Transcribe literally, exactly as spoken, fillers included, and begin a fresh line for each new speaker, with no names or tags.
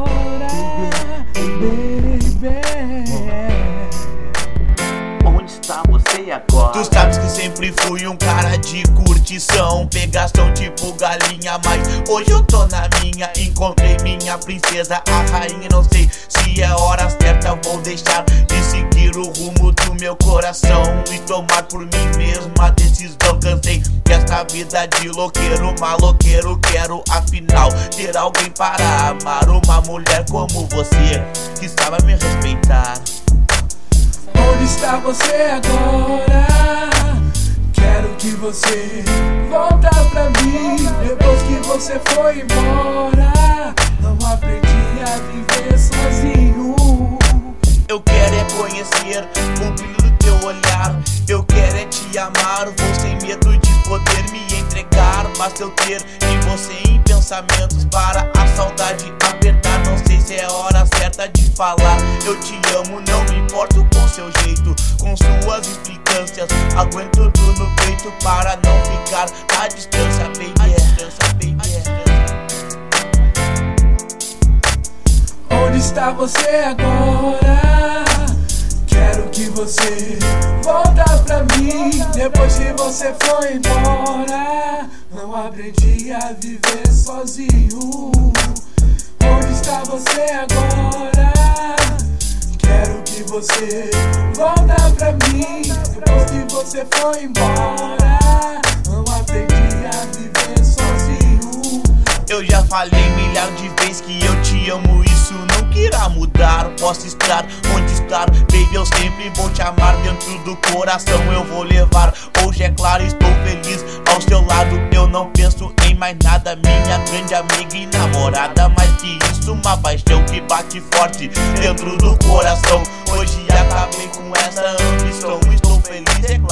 baby.
Onde está você agora?
Tu sabes que sempre fui um cara de curtição, pegação tipo galinha, mas hoje eu tô na minha. Encontrei minha princesa, a rainha. Não sei se é hora certa, vou deixar de seguir o rumo do meu coração e tomar por mim mesmo a decisão. Cansei desta vida de louqueiro, maloqueiro. Quero afinal ter alguém para amar, uma mulher como você que saiba me respeitar.
Onde está você agora? Quero que você volta pra mim. Depois que você foi embora, não aprendi a viver sozinho.
Eu quero é conhecer o brilho do teu olhar. Eu quero é te amar, vou sem medo de poder me entregar. Basta eu ter em você em pensamentos para a saudade apertar. Não sei se é hora certa de falar eu te amo, não me importo com seu jeito, com suas implicâncias. Aguento tudo no peito para não ficar à distância, baby. À distância, baby.
Onde está você agora? Quero que você volta pra mim. Depois que você foi embora, não aprendi a viver sozinho. Onde está você agora? Quero que você volta pra mim. Depois que você foi embora, não aprendi a viver sozinho.
Eu já falei milhar de vezes que eu te amo, isso nunca irá mudar. Posso estar onde estar, baby, eu sempre vou te amar. Dentro do coração eu vou levar. Hoje é claro, estou feliz ao seu lado. Eu não penso em mais nada, minha grande amiga e namorada. Mais que isso, uma paixão que bate forte dentro do coração. Hoje acabei com essa ambição, estou feliz, é